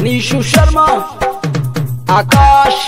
मीशु शर्मा, आकाश।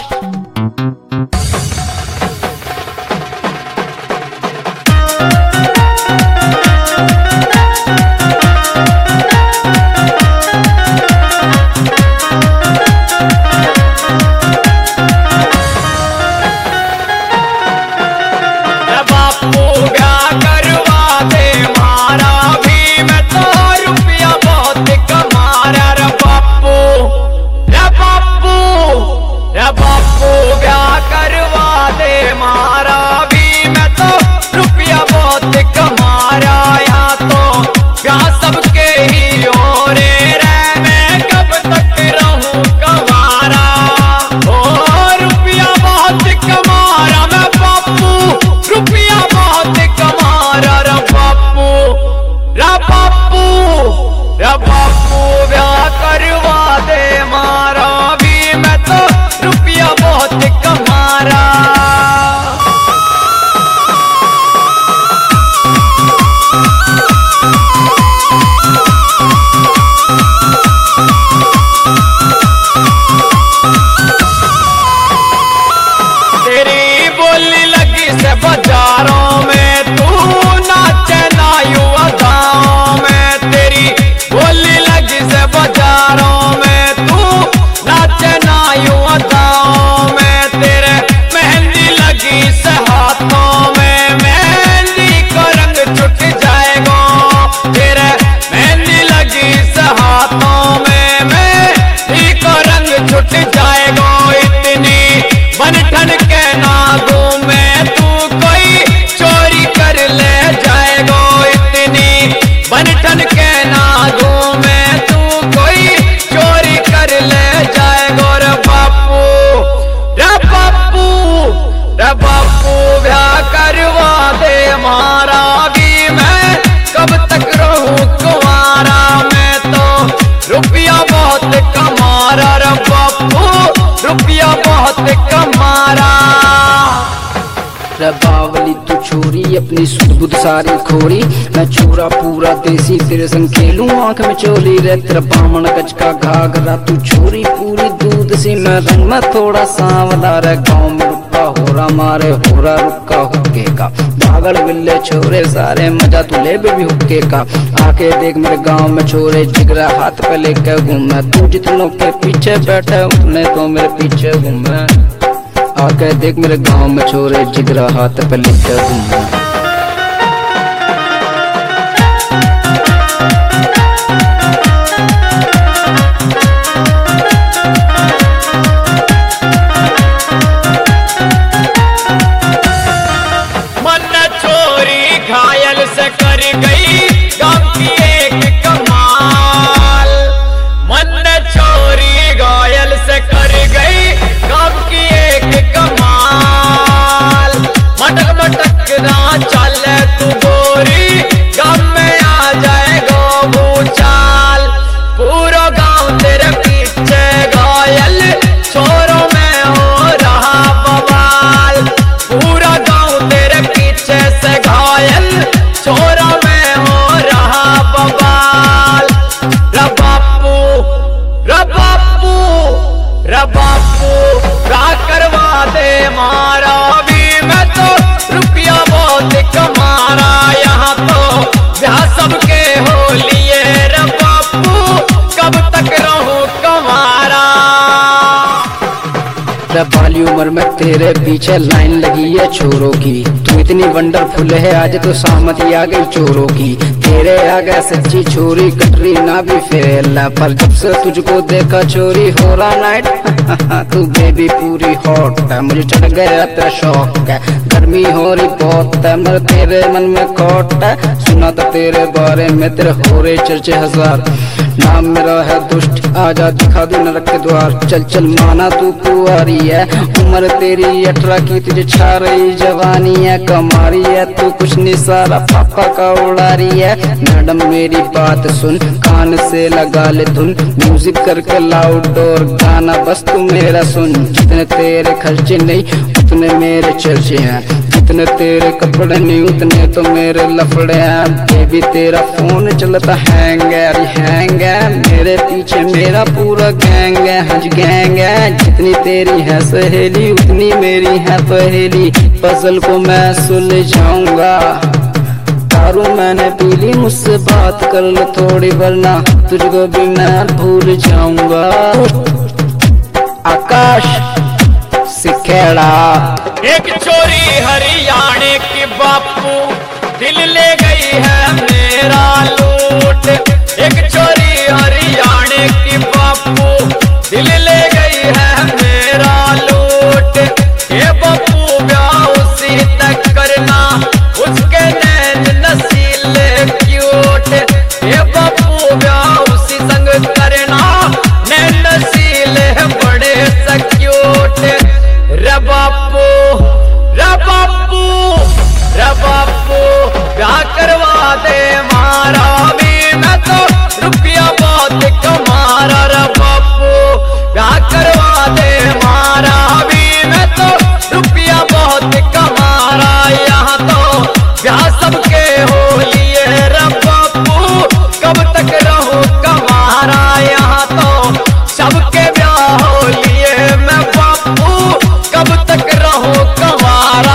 बावली तू छोरी अपनी सुध बुध सारी खोरी, मैं छोरा पूरा देसी तेरे संग खेलूं आंख में चोली रे तेरा बामण गज का घाघरा। तू छोरी पूरी दूध सी मैं रंग में थोड़ा सांवला रे, गाँव में रुका होरा मारे होरा रुका हुक्के का, भागड़ बिल्ले छोरे सारे मजा तू ले बेबी हुक्के का। आके देख मेरे गाँव में छोरे जिगरा हाथ पे लेके घूमे, तू जितनों के पीछे बैठे उतने तो मेरे पीछे घूमे। आके देख मेरे गाँव में छोरे जिगरा हाथ पे लेके घूमे। बाली उम्र में तेरे पीछे लाइन लगी है छोरों की, तू इतनी वंडरफुल है आज तो सामती आ गई चोरों की। तेरे आ गए सच्ची छोरी कटरी ना भी फेल, पर जब से तुझको देखा चोरी हो रहा नाइट तू बेबी पूरी हॉट है, मुझे चढ़ गया तेरा शौक है, गर्मी हो रही बहुत है मगर तेरे मन में खोट है। सुना था तेरे बारे में तेरे हो रहे चर्चे हजार, नाम मेरा है दुष्ट आजा दिखा दू नरक के द्वार। चल चल माना तू कुंवारी है, उम्र तेरी 18 की तुझे छा रही जवानी है, कमारी है तू कुछ नहीं सारा पापा का उड़ारी है। मैडम मेरी बात सुन कान से लगा ले धुन, म्यूजिक करके आउटडोर गाना बस तू मेरा सुन। जितने तेरे खर्चे नहीं उतने मेरे चर्चे हैं, जितने तेरे कपड़े नहीं उतने तो मेरे लफड़े हैं। बेबी तेरा फोन चलता हैंग है, अरे हैंग है। मेरे पीछे मेरा पूरा गैंग है, हज गैंग है। जितनी तेरी है सहेली उतनी मेरी है पहेली। पजल को मैं सुलझाऊंगा। दारू मैंने पी ली, मुझसे बात कर लो थोड़ी वरना तुझको भी मैं भूल जाऊंगा। आकाश सिखेड़ा। एक चोरी हरियाणे की बापू दिल ले गई है मेरा लूट। एक चोरी हरियाणे की बापू दिल ले गई है मेरा लूट। ये बापू ब्याह उसी तक करना, उसके नैन नसीले क्यूट। ये बापू ब्याह उसी संग करना, नैन नसीले बड़े सक्यूट। रे बापू रे बापू रे बापू ब्याह करवा दे मारा भी, मैं तो रुपया बहुत कमारा। रे बापू ब्याह करवा दे मारा भी, मैं तो रुपया बहुत कमारा। यहाँ तो ब्याह सबके हो लिए। रे बापू कब तक रहूं कमारा, यहाँ तो सबके ब्याह हो लिए। मैं बापू कब तक रहूं कमारा।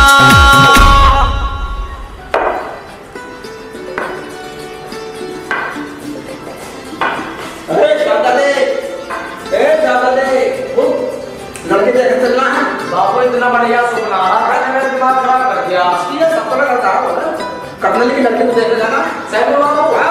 लड़के देख चलना है। बापू इतना बढ़िया सपना आ रहा है, मेरा दिमाग खराब कर दिया। ये सब तो करता है कटने की लड़की को देख जाना सही बाबू।